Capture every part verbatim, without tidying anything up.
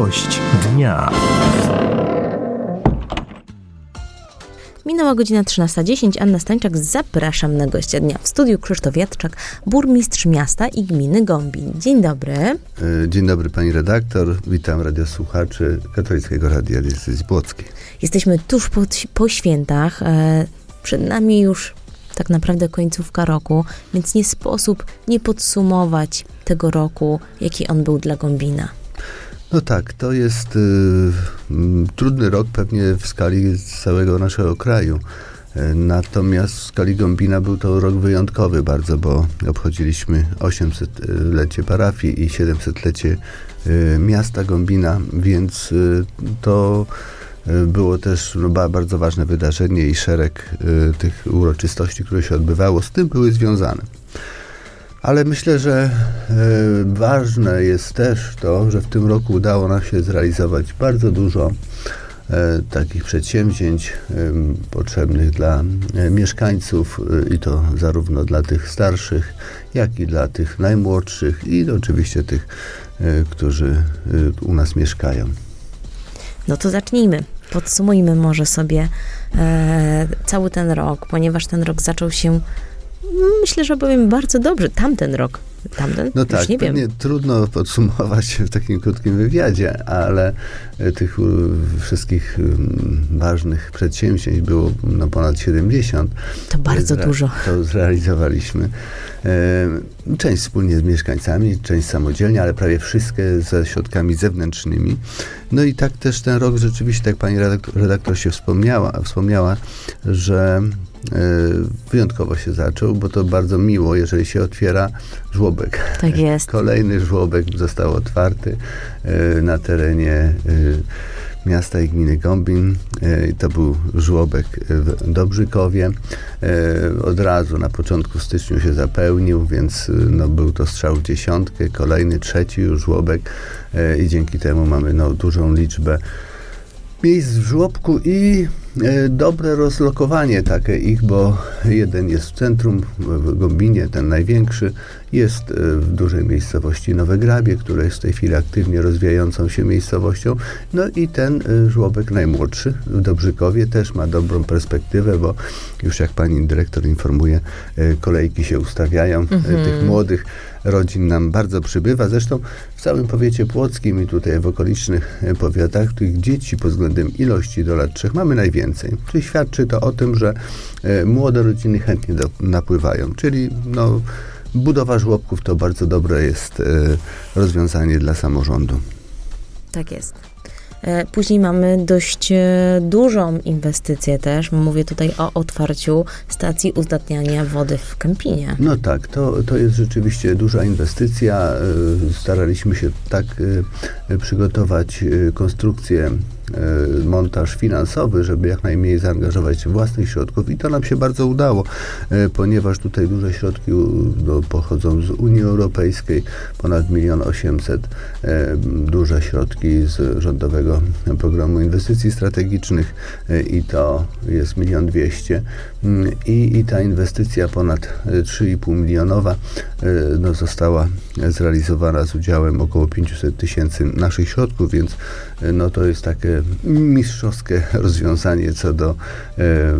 Gość dnia. Minęła godzina trzynasta dziesięć. Anna Stańczak, zapraszam na gościa dnia. W studiu Krzysztof Jadczak, burmistrz miasta i gminy Gombin. Dzień dobry. Dzień dobry pani redaktor. Witam radiosłuchaczy Katolickiego Radia Diecezji Płockiej. Jesteśmy tuż po, po świętach. Przed nami już tak naprawdę końcówka roku, więc nie sposób nie podsumować tego roku, jaki on był dla Gombina. No tak, to jest y, y, trudny rok pewnie w skali całego naszego kraju. Y, natomiast w skali Gombina był to rok wyjątkowy bardzo, bo obchodziliśmy osiemsetlecie parafii i siedemsetlecie y, miasta Gombina, więc y, to y, było też no, ba, bardzo ważne wydarzenie i szereg y, tych uroczystości, które się odbywało, z tym były związane. Ale myślę, że e, ważne jest też to, że w tym roku udało nam się zrealizować bardzo dużo e, takich przedsięwzięć e, potrzebnych dla e, mieszkańców e, i to zarówno dla tych starszych, jak i dla tych najmłodszych i oczywiście tych, e, którzy e, u nas mieszkają. No to zacznijmy. Podsumujmy może sobie e, cały ten rok, ponieważ ten rok zaczął się, myślę, że powiem bardzo dobrze. Tamten rok. Tamten? No już tak, nie wiem. Trudno podsumować w takim krótkim wywiadzie, ale tych wszystkich ważnych przedsięwzięć było no, ponad siedemdziesiąt. To bardzo Zre- dużo. To zrealizowaliśmy. E, część wspólnie z mieszkańcami, część samodzielnie, ale prawie wszystkie ze środkami zewnętrznymi. No i tak też ten rok rzeczywiście, tak pani redaktor, redaktor się wspomniała, wspomniała, że wyjątkowo się zaczął, bo to bardzo miło, jeżeli się otwiera żłobek. Tak jest. Kolejny żłobek został otwarty na terenie miasta i gminy Gombin. To był żłobek w Dobrzykowie. Od razu na początku stycznia się zapełnił, więc no, był to strzał w dziesiątkę. Kolejny, trzeci już żłobek i dzięki temu mamy no, dużą liczbę miejsc w żłobku i e, dobre rozlokowanie takie ich, bo jeden jest w centrum, w Gombinie, ten największy, jest e, w dużej miejscowości Nowe Grabie, która jest w tej chwili aktywnie rozwijającą się miejscowością. No i ten e, żłobek najmłodszy w Dobrzykowie też ma dobrą perspektywę, bo już jak pani dyrektor informuje, e, kolejki się ustawiają, mhm. e, tych młodych rodzin nam bardzo przybywa. Zresztą w całym powiecie płockim i tutaj w okolicznych powiatach tych dzieci pod względem ilości do lat trzech mamy najwięcej. Czyli świadczy to o tym, że e, młode rodziny chętnie do, napływają. Czyli no, budowa żłobków to bardzo dobre jest e, rozwiązanie dla samorządu. Tak jest. Później mamy dość dużą inwestycję też. Mówię tutaj o otwarciu stacji uzdatniania wody w Kępinie. No tak, to, to jest rzeczywiście duża inwestycja. Staraliśmy się tak przygotować konstrukcję, montaż finansowy, żeby jak najmniej zaangażować własnych środków i to nam się bardzo udało, ponieważ tutaj duże środki no, pochodzą z Unii Europejskiej, ponad milion osiemset, duże środki z rządowego programu inwestycji strategicznych i to jest milion dwieście i, i ta inwestycja ponad trzy i pół milionowa no, została zrealizowana z udziałem około pięćset tysięcy naszych środków, więc no, to jest takie mistrzowskie rozwiązanie co do e,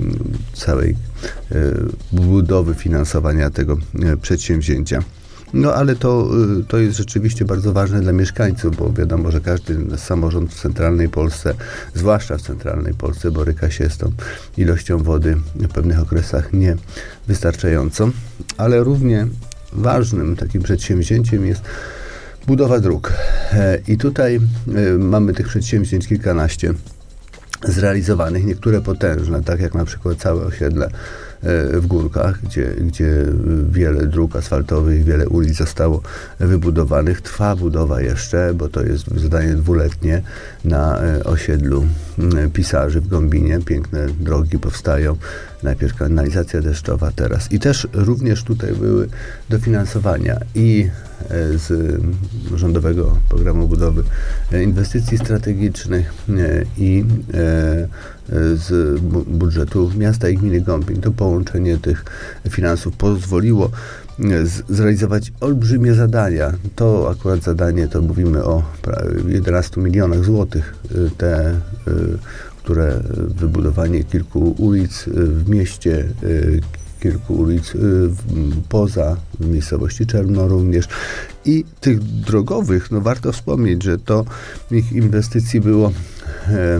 całej e, budowy finansowania tego e, przedsięwzięcia. No ale to, to jest rzeczywiście bardzo ważne dla mieszkańców, bo wiadomo, że każdy samorząd w centralnej Polsce, zwłaszcza w centralnej Polsce, boryka się z tą ilością wody w pewnych okresach niewystarczającą, ale równie ważnym takim przedsięwzięciem jest budowa dróg. I tutaj mamy tych przedsięwzięć kilkanaście zrealizowanych, niektóre potężne, tak jak na przykład całe osiedle w Górkach, gdzie, gdzie wiele dróg asfaltowych, wiele ulic zostało wybudowanych. Trwa budowa jeszcze, bo to jest zadanie dwuletnie na osiedlu Pisarzy w Gombinie. Piękne drogi powstają. Najpierw kanalizacja deszczowa teraz. I też również tutaj były dofinansowania i z Rządowego Programu Budowy Inwestycji Strategicznych i z budżetu miasta i gminy Gombin. To połączenie tych finansów pozwoliło zrealizować olbrzymie zadania. To akurat zadanie, to mówimy o jedenastu milionach złotych. Te, które wybudowanie kilku ulic w mieście, kilku ulic poza w miejscowości Czerno również. I tych drogowych, no warto wspomnieć, że to ich inwestycji było e,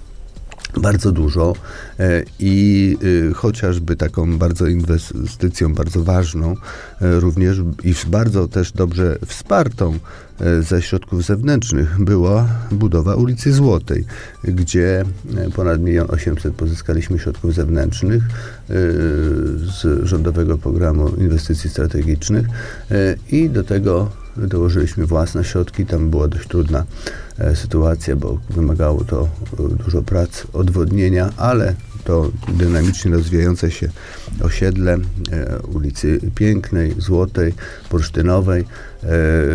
bardzo dużo e, i e, chociażby taką bardzo inwestycją, bardzo ważną e, również i bardzo też dobrze wspartą e, ze środków zewnętrznych była budowa ulicy Złotej, gdzie ponad milion osiemset pozyskaliśmy środków zewnętrznych e, z rządowego programu inwestycji strategicznych e, i do tego dołożyliśmy własne środki. Tam była dość trudna e, sytuacja, bo wymagało to e, dużo prac odwodnienia, ale to dynamicznie rozwijające się osiedle e, ulicy Pięknej, Złotej, Bursztynowej e,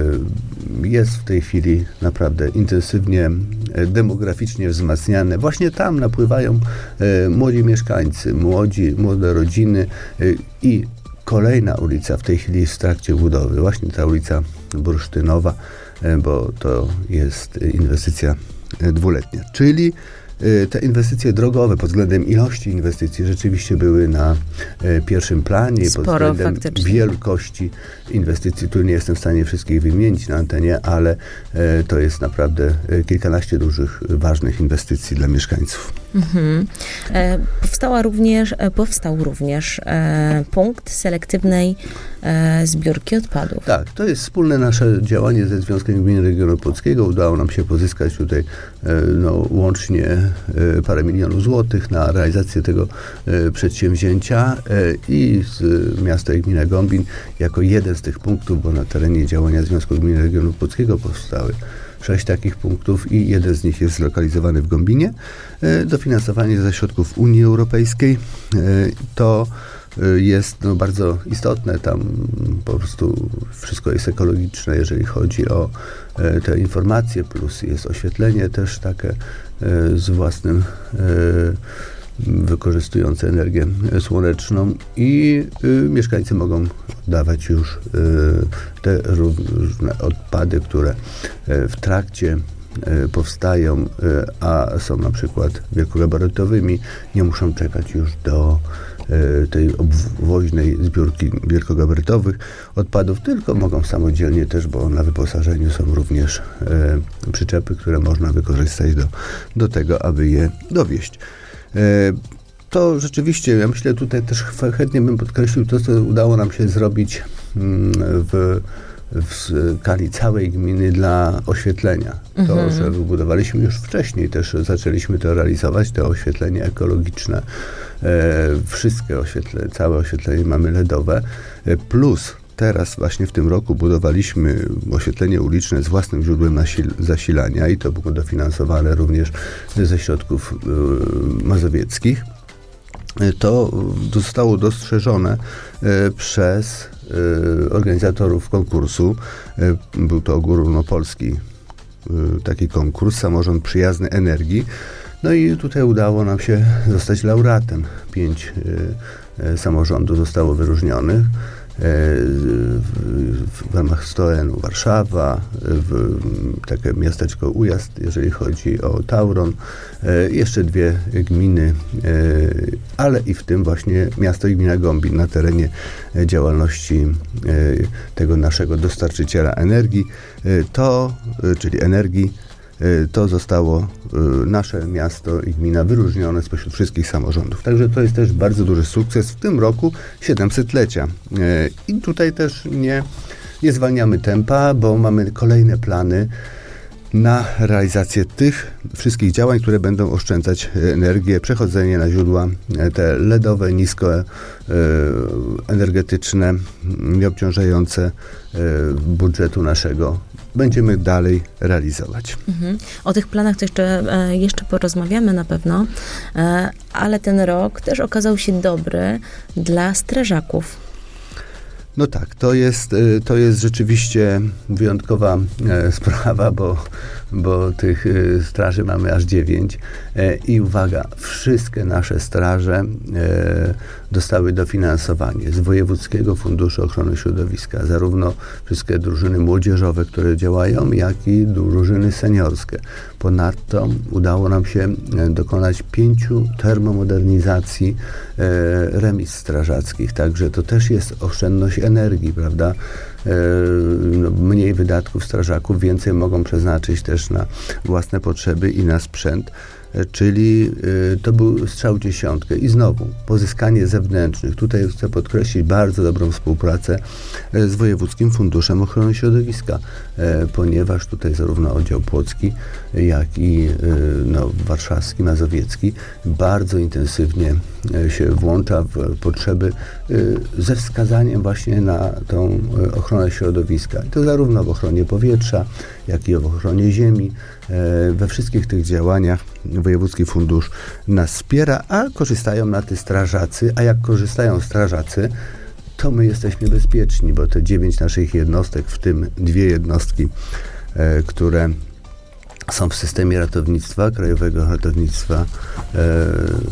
jest w tej chwili naprawdę intensywnie, e, demograficznie wzmacniane. Właśnie tam napływają e, młodzi mieszkańcy, młodzi, młode rodziny e, i kolejna ulica w tej chwili jest w trakcie budowy. Właśnie ta ulica Bursztynowa, bo to jest inwestycja dwuletnia. Czyli te inwestycje drogowe pod względem ilości inwestycji rzeczywiście były na pierwszym planie. Sporo, pod względem faktycznie. wielkości inwestycji, tu nie jestem w stanie wszystkich wymienić na antenie, ale to jest naprawdę kilkanaście dużych, ważnych inwestycji dla mieszkańców. Mhm. E, powstała również, e, powstał również e, punkt selektywnej e, zbiórki odpadów. Tak, to jest wspólne nasze działanie ze Związkiem Gmin Regionu Opolskiego. Udało nam się pozyskać tutaj e, no, łącznie e, parę milionów złotych na realizację tego e, przedsięwzięcia e, i z miasta i gmina Gombin jako jeden z tych punktów, bo na terenie działania Związku Gmin Regionu Opolskiego powstały sześć takich punktów i jeden z nich jest zlokalizowany w Gombinie. Dofinansowanie ze środków Unii Europejskiej to jest no, bardzo istotne. Tam po prostu wszystko jest ekologiczne, jeżeli chodzi o te informacje, plus jest oświetlenie też takie z własnym wykorzystujące energię słoneczną i y, mieszkańcy mogą oddawać już y, te różne odpady, które y, w trakcie y, powstają, y, a są na przykład wielkogabarytowymi, nie muszą czekać już do y, tej obwoźnej zbiórki wielkogabarytowych odpadów, tylko mogą samodzielnie też, bo na wyposażeniu są również y, przyczepy, które można wykorzystać do, do tego, aby je dowieźć. To rzeczywiście, ja myślę, tutaj też chętnie bym podkreślił to, co udało nam się zrobić w, w skali całej gminy dla oświetlenia. Mhm. To, że wybudowaliśmy już wcześniej, też zaczęliśmy to realizować, to oświetlenie ekologiczne, wszystkie oświetlenie, całe oświetlenie mamy L E D owe, plus teraz właśnie w tym roku budowaliśmy oświetlenie uliczne z własnym źródłem nasil- zasilania i to było dofinansowane również ze środków y, mazowieckich. To zostało dostrzeżone y, przez y, organizatorów konkursu. Y, był to ogólnopolski y, taki konkurs, Samorząd Przyjazny Energii. No i tutaj udało nam się zostać laureatem. Pięć y, y, samorządów zostało wyróżnionych. W ramach sto N Warszawa, w takie miasteczko Ujazd, jeżeli chodzi o Tauron, jeszcze dwie gminy, ale i w tym właśnie miasto i gmina Gombin na terenie działalności tego naszego dostarczyciela energii, to, czyli energii, to zostało nasze miasto i gmina wyróżnione spośród wszystkich samorządów. Także to jest też bardzo duży sukces w tym roku siedemsetlecia. I tutaj też nie, nie zwalniamy tempa, bo mamy kolejne plany na realizację tych wszystkich działań, które będą oszczędzać energię, przechodzenie na źródła te L E D owe, nisko e, energetyczne, nieobciążające e, budżetu naszego. Będziemy dalej realizować. Mhm. O tych planach to jeszcze, jeszcze porozmawiamy na pewno, ale ten rok też okazał się dobry dla strażaków. No tak, to jest, to jest rzeczywiście wyjątkowa e, sprawa, bo, bo tych e, straży mamy aż dziewięć e, i uwaga, wszystkie nasze straże e, dostały dofinansowanie z Wojewódzkiego Funduszu Ochrony Środowiska, zarówno wszystkie drużyny młodzieżowe, które działają, jak i drużyny seniorskie. Ponadto udało nam się dokonać pięciu termomodernizacji e, remiz strażackich, także to też jest oszczędność energii, prawda? E, no, mniej wydatków strażaków, więcej mogą przeznaczyć też na własne potrzeby i na sprzęt. Czyli y, to był strzał w dziesiątkę. I znowu, pozyskanie zewnętrznych. Tutaj chcę podkreślić bardzo dobrą współpracę y, z Wojewódzkim Funduszem Ochrony Środowiska, y, ponieważ tutaj zarówno oddział płocki, jak i y, no, warszawski, mazowiecki bardzo intensywnie y, się włącza w potrzeby y, ze wskazaniem właśnie na tą y, ochronę środowiska. I to zarówno w ochronie powietrza, jak i w ochronie ziemi. Y, we wszystkich tych działaniach Wojewódzki Fundusz nas wspiera, a korzystają na tym strażacy, a jak korzystają strażacy, to my jesteśmy bezpieczni, bo te dziewięć naszych jednostek, w tym dwie jednostki, e, które są w systemie ratownictwa, Krajowego Ratownictwa e,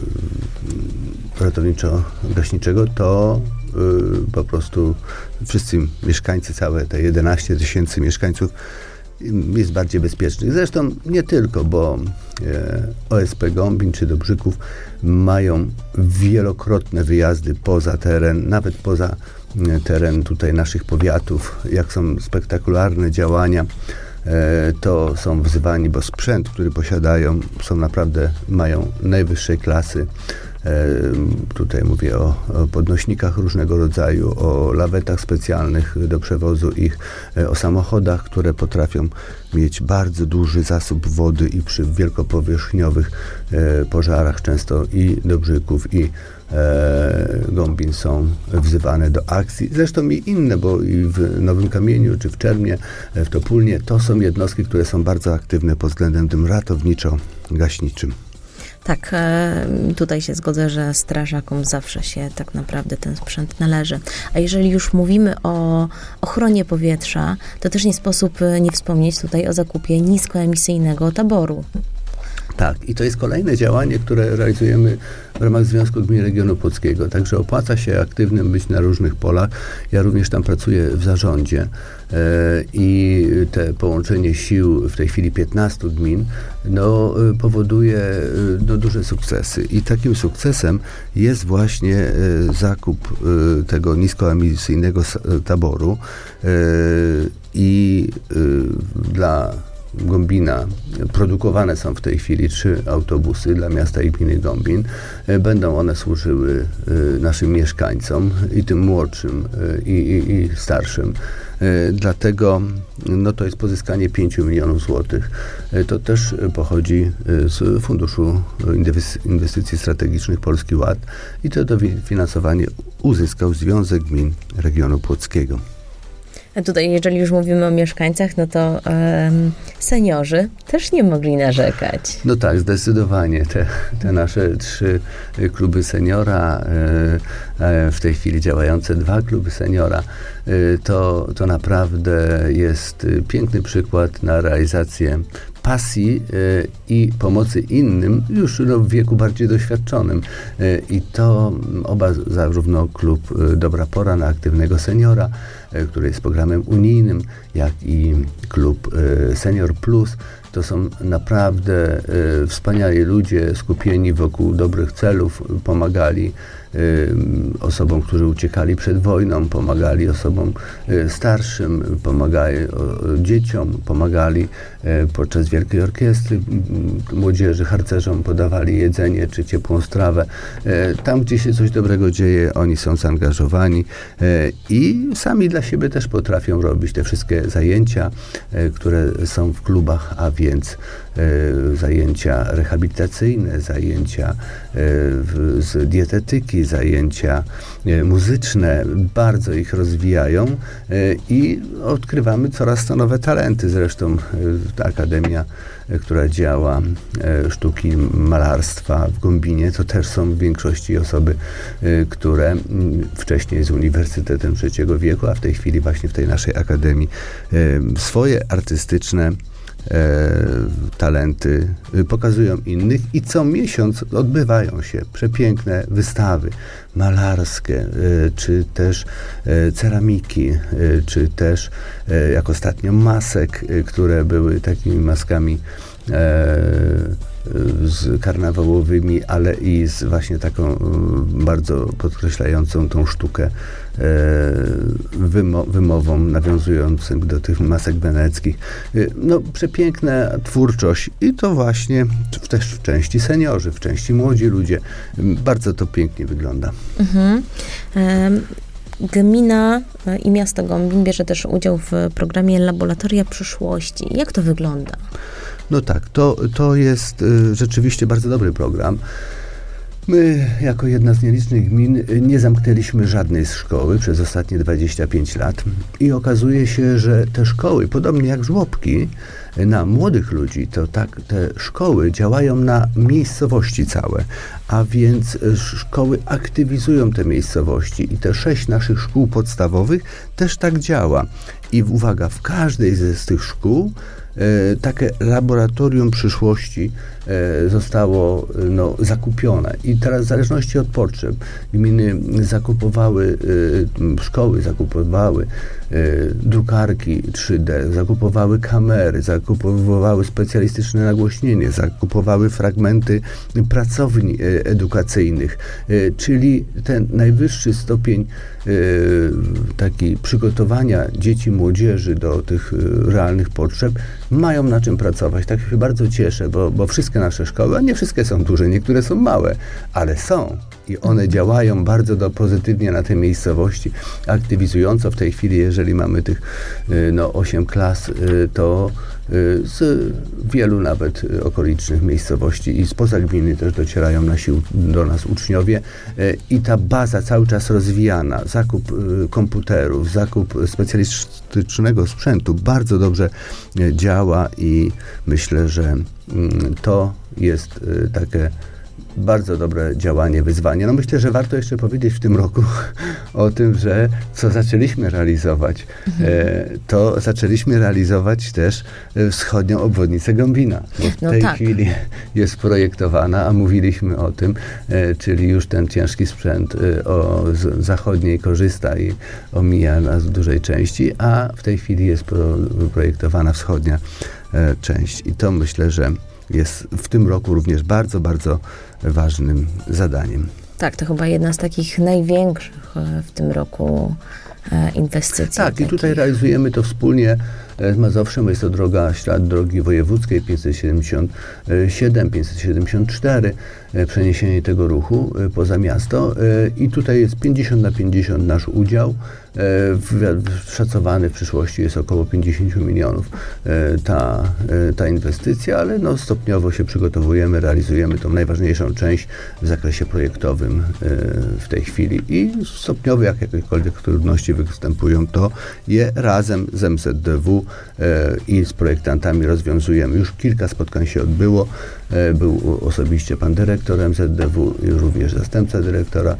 Ratowniczo-Gaśniczego, to e, po prostu wszyscy mieszkańcy, całe te jedenaście tysięcy mieszkańców jest bardziej bezpiecznych. Zresztą nie tylko, bo e, O S P Gombin czy Dobrzyków mają wielokrotne wyjazdy poza teren, nawet poza e, teren tutaj naszych powiatów. Jak są spektakularne działania, e, to są wzywani, bo sprzęt, który posiadają, są naprawdę, mają najwyższej klasy. E, tutaj mówię o, o podnośnikach różnego rodzaju, o lawetach specjalnych do przewozu ich, e, o samochodach, które potrafią mieć bardzo duży zasób wody i przy wielkopowierzchniowych e, pożarach często i Dobrzyków, i e, Gombin są wzywane do akcji. Zresztą i inne, bo i w Nowym Kamieniu, czy w Czermie, e, w Topólnie, to są jednostki, które są bardzo aktywne pod względem tym ratowniczo-gaśniczym. Tak, tutaj się zgodzę, że strażakom zawsze się tak naprawdę ten sprzęt należy. A jeżeli już mówimy o ochronie powietrza, to też nie sposób nie wspomnieć tutaj o zakupie niskoemisyjnego taboru. Tak, i to jest kolejne działanie, które realizujemy w ramach Związku Gmin Regionu Płockiego. Także opłaca się aktywnym być na różnych polach. Ja również tam pracuję w zarządzie e, i te połączenie sił w tej chwili piętnastu gmin no, powoduje no, duże sukcesy. I takim sukcesem jest właśnie e, zakup e, tego niskoemisyjnego taboru e, i e, dla Gombina produkowane są w tej chwili trzy autobusy dla miasta i gminy Gombin. Będą one służyły naszym mieszkańcom, i tym młodszym, i, i, i starszym. Dlatego no, to jest pozyskanie pięciu milionów złotych. To też pochodzi z Funduszu Inwestycji Strategicznych Polski Ład i to dofinansowanie uzyskał Związek Gmin Regionu Płockiego. A tutaj, jeżeli już mówimy o mieszkańcach, no to um, seniorzy też nie mogli narzekać. No tak, zdecydowanie. Te, te nasze trzy kluby seniora, e, w tej chwili działające dwa kluby seniora, e, to, to naprawdę jest piękny przykład na realizację pasji y, i pomocy innym, już no, w wieku bardziej doświadczonym. Y, I to oba, zarówno klub y, Dobra Pora na Aktywnego Seniora, y, który jest programem unijnym, jak i klub y, Senior Plus, to są naprawdę y, wspaniali ludzie skupieni wokół dobrych celów, pomagali y, osobom, którzy uciekali przed wojną, pomagali osobom y, starszym, pomagali o, dzieciom, pomagali y, podczas Wielkiej Orkiestry y, młodzieży, harcerzom podawali jedzenie czy ciepłą strawę. Y, tam, gdzie się coś dobrego dzieje, oni są zaangażowani y, i sami dla siebie też potrafią robić te wszystkie zajęcia, y, które są w klubach, a więc zajęcia rehabilitacyjne, zajęcia z dietetyki, zajęcia muzyczne, bardzo ich rozwijają i odkrywamy coraz to nowe talenty. Zresztą ta akademia, która działa, sztuki malarstwa w Gąbinie, to też są w większości osoby, które wcześniej z Uniwersytetem Trzeciego Wieku, a w tej chwili właśnie w tej naszej akademii swoje artystyczne E, talenty pokazują innych i co miesiąc odbywają się przepiękne wystawy malarskie, e, czy też e, ceramiki, e, czy też e, jak ostatnio masek, e, które były takimi maskami e, z karnawałowymi, ale i z właśnie taką bardzo podkreślającą tą sztukę wymo- wymową, nawiązującą do tych masek weneckich. No, przepiękna twórczość i to właśnie też w części seniorzy, w części młodzi ludzie. Bardzo to pięknie wygląda. Mhm. Um. Gmina i miasto Gąbin bierze też udział w programie Laboratoria Przyszłości. Jak to wygląda? No tak, to, to jest y, rzeczywiście bardzo dobry program. My, jako jedna z nielicznych gmin, nie zamknęliśmy żadnej z szkoły przez ostatnie dwadzieścia pięć lat i okazuje się, że te szkoły, podobnie jak żłobki, na młodych ludzi, to tak te szkoły działają na miejscowości całe, a więc szkoły aktywizują te miejscowości i te sześć naszych szkół podstawowych też tak działa. I uwaga, w każdej z tych szkół E, takie laboratorium przyszłości e, zostało no, zakupione i teraz w zależności od potrzeb gminy zakupowały, e, szkoły zakupowały e, drukarki trzy D, zakupowały kamery, zakupowały specjalistyczne nagłośnienie, zakupowały fragmenty pracowni e, edukacyjnych, e, czyli ten najwyższy stopień e, taki przygotowania dzieci, młodzieży do tych e, realnych potrzeb mają na czym pracować. Tak się bardzo cieszę, bo, bo wszystkie nasze szkoły, a nie wszystkie są duże, niektóre są małe, ale są i one działają bardzo do, pozytywnie na tej miejscowości, aktywizująco. W tej chwili, jeżeli mamy tych no, osiem klas, to z wielu nawet okolicznych miejscowości i spoza gminy też docierają nasi, do nas uczniowie i ta baza cały czas rozwijana, zakup komputerów, zakup specjalistycznego sprzętu bardzo dobrze działa i myślę, że to jest takie bardzo dobre działanie, wyzwanie. No myślę, że warto jeszcze powiedzieć w tym roku o tym, że co zaczęliśmy realizować, mhm. e, to zaczęliśmy realizować też wschodnią obwodnicę Gąbina. Bo w no tej tak. chwili jest projektowana, a mówiliśmy o tym, e, czyli już ten ciężki sprzęt e, o z zachodniej korzysta i omija nas w dużej części, a w tej chwili jest pro, projektowana wschodnia e, część. I to myślę, że jest w tym roku również bardzo, bardzo ważnym zadaniem. Tak, to chyba jedna z takich największych w tym roku inwestycji. Tak, takich. I tutaj realizujemy to wspólnie z Mazowszem. Jest to droga, ślad drogi wojewódzkiej pięćset siedemdziesiąt siedem, pięćset siedemdziesiąt cztery, przeniesienie tego ruchu poza miasto i tutaj jest pięćdziesiąt na pięćdziesiąt nasz udział. Szacowany w przyszłości jest około pięćdziesiąt milionów ta, ta inwestycja, ale no stopniowo się przygotowujemy, realizujemy tą najważniejszą część w zakresie projektowym w tej chwili i stopniowo, jak jakiekolwiek trudności występują, to je razem z M Z D W i z projektantami rozwiązujemy. Już kilka spotkań się odbyło. Był osobiście pan dyrektor M Z D W i również zastępca dyrektora.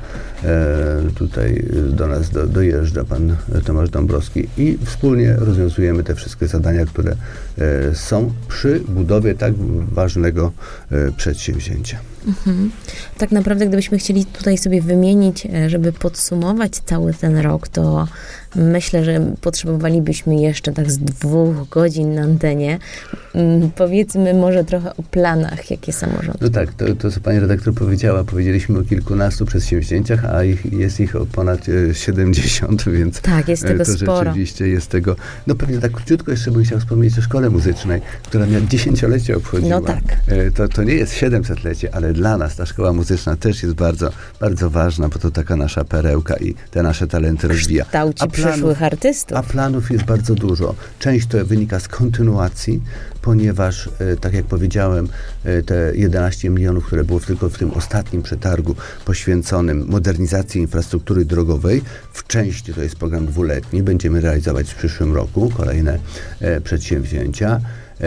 Tutaj do nas do, dojeżdża pan Tomasz Dąbrowski i wspólnie rozwiązujemy te wszystkie zadania, które są przy budowie tak ważnego przedsięwzięcia. Mhm. Tak naprawdę, gdybyśmy chcieli tutaj sobie wymienić, żeby podsumować cały ten rok, to myślę, że potrzebowalibyśmy jeszcze tak z dwóch godzin na antenie. Powiedzmy może trochę o planach, jakie samorząd. No tak, to, to co pani redaktor powiedziała, powiedzieliśmy o kilkunastu przedsięwzięciach, a ich, jest ich o ponad siedemdziesiąt, więc tak, jest tego to sporo. Rzeczywiście jest tego, no pewnie tak króciutko jeszcze bym chciał wspomnieć o szkole muzycznej, która miała dziesięciolecie obchodziła. No tak. To, to nie jest siedemsetlecie, ale dla nas ta szkoła muzyczna też jest bardzo, bardzo ważna, bo to taka nasza perełka i te nasze talenty rozwija. Kształci przyszłych artystów. A planów jest bardzo dużo. Część to wynika z kontynuacji, ponieważ, tak jak powiedziałem, te jedenaście milionów, które było tylko w tym ostatnim przetargu poświęconym modernizacji infrastruktury drogowej, w części to jest program dwuletni, będziemy realizować w przyszłym roku kolejne przedsięwzięcia.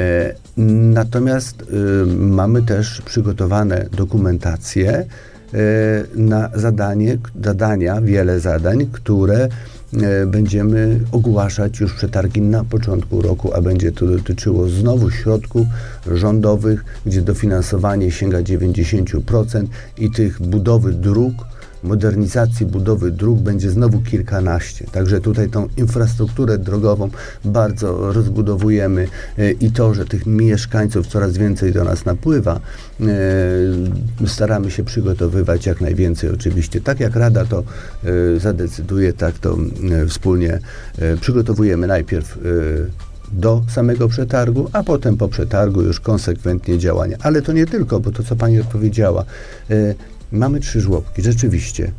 Natomiast mamy też przygotowane dokumentacje na zadanie, zadania, wiele zadań, które będziemy ogłaszać już przetargi na początku roku, a będzie to dotyczyło znowu środków rządowych, gdzie dofinansowanie sięga dziewięćdziesiąt procent i tych budowy dróg, modernizacji budowy dróg będzie znowu kilkanaście. Także tutaj tą infrastrukturę drogową bardzo rozbudowujemy i to, że tych mieszkańców coraz więcej do nas napływa, staramy się przygotowywać jak najwięcej oczywiście. Tak jak Rada to zadecyduje, tak to wspólnie przygotowujemy najpierw do samego przetargu, a potem po przetargu już konsekwentnie działania. Ale to nie tylko, bo to, co Pani odpowiedziała, mamy trzy żłobki, rzeczywiście,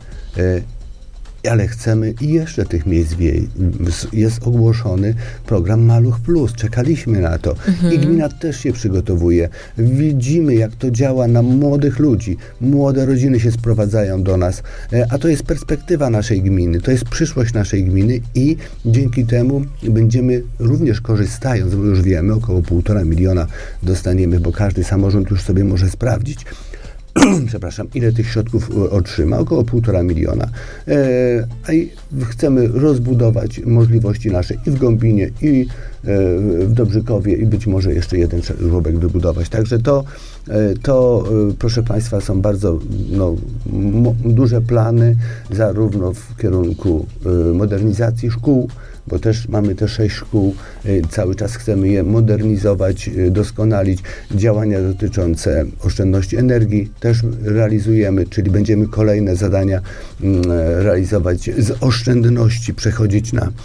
ale chcemy i jeszcze tych miejsc wiej. Jest ogłoszony program Maluch Plus. Czekaliśmy na to. Mhm. I gmina też się przygotowuje. Widzimy, jak to działa na młodych ludzi. Młode rodziny się sprowadzają do nas, a to jest perspektywa naszej gminy. To jest przyszłość naszej gminy i dzięki temu będziemy również korzystając, bo już wiemy, około półtora miliona dostaniemy, bo każdy samorząd już sobie może sprawdzić, przepraszam, ile tych środków otrzyma? Około półtora miliona. E, a i chcemy rozbudować możliwości nasze i w Gąbinie, i e, w Dobrzykowie, i być może jeszcze jeden żłobek wybudować. Także to, e, to e, proszę Państwa, są bardzo no, mo, duże plany, zarówno w kierunku e, modernizacji szkół, bo też mamy te sześć szkół, cały czas chcemy je modernizować, doskonalić. Działania dotyczące oszczędności energii też realizujemy, czyli będziemy kolejne zadania realizować z oszczędności, przechodzić na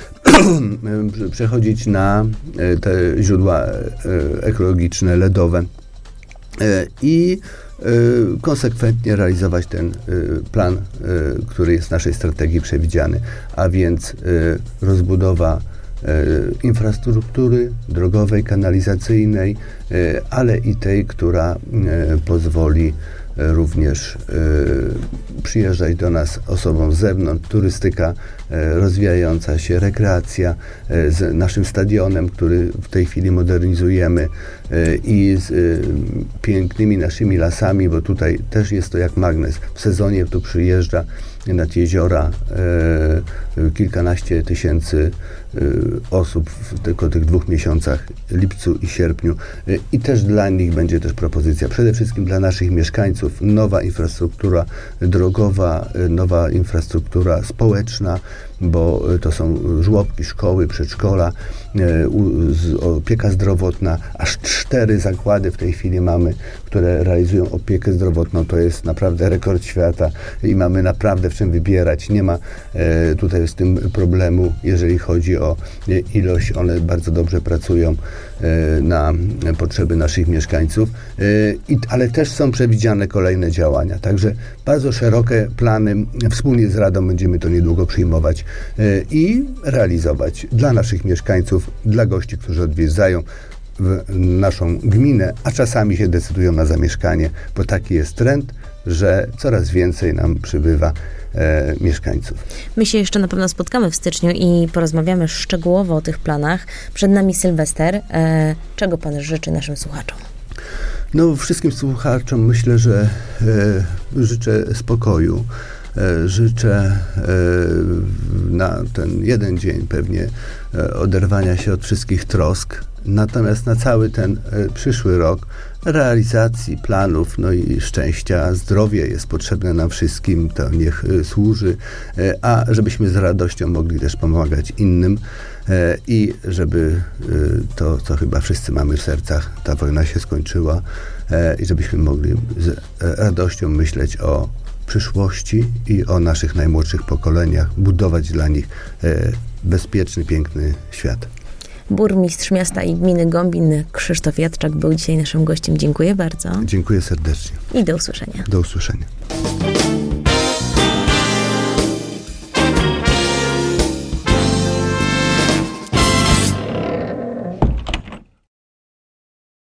przechodzić na te źródła ekologiczne, ledowe i konsekwentnie realizować ten plan, który jest w naszej strategii przewidziany, a więc rozbudowa infrastruktury drogowej, kanalizacyjnej, ale i tej, która pozwoli również przyjeżdżać do nas osobom z zewnątrz, turystyka rozwijająca się, rekreacja z naszym stadionem, który w tej chwili modernizujemy i z pięknymi naszymi lasami, bo tutaj też jest to jak magnes. W sezonie tu przyjeżdża nad jeziora e, kilkanaście tysięcy e, osób w tylko tych dwóch miesiącach, lipcu i sierpniu. E, I też dla nich będzie też propozycja, przede wszystkim dla naszych mieszkańców, nowa infrastruktura drogowa, e, nowa infrastruktura społeczna, bo to są żłobki, szkoły, przedszkola, e, u, z, opieka zdrowotna, aż cztery zakłady w tej chwili mamy, które realizują opiekę zdrowotną. To jest naprawdę rekord świata i mamy naprawdę w czym wybierać. Nie ma e, tutaj z tym problemu, jeżeli chodzi o e, ilość. One bardzo dobrze pracują e, na potrzeby naszych mieszkańców, e, i, ale też są przewidziane kolejne działania. Także bardzo szerokie plany. Wspólnie z Radą będziemy to niedługo przyjmować e, i realizować dla naszych mieszkańców, dla gości, którzy odwiedzają w naszą gminę, a czasami się decydują na zamieszkanie, bo taki jest trend, że coraz więcej nam przybywa e, mieszkańców. My się jeszcze na pewno spotkamy w styczniu i porozmawiamy szczegółowo o tych planach. Przed nami Sylwester. E, czego Pan życzy naszym słuchaczom? No, wszystkim słuchaczom myślę, że e, życzę spokoju. E, życzę e, na ten jeden dzień pewnie e, oderwania się od wszystkich trosk. Natomiast na cały ten e, przyszły rok realizacji planów, no i szczęścia, zdrowie jest potrzebne nam wszystkim, to niech e, służy, e, a żebyśmy z radością mogli też pomagać innym e, i żeby e, to, co chyba wszyscy mamy w sercach, ta wojna się skończyła e, i żebyśmy mogli z e, radością myśleć o przyszłości i o naszych najmłodszych pokoleniach, budować dla nich e, bezpieczny, piękny świat. Burmistrz miasta i gminy Gombin Krzysztof Jadczak był dzisiaj naszym gościem. Dziękuję bardzo. Dziękuję serdecznie. I do usłyszenia. Do usłyszenia.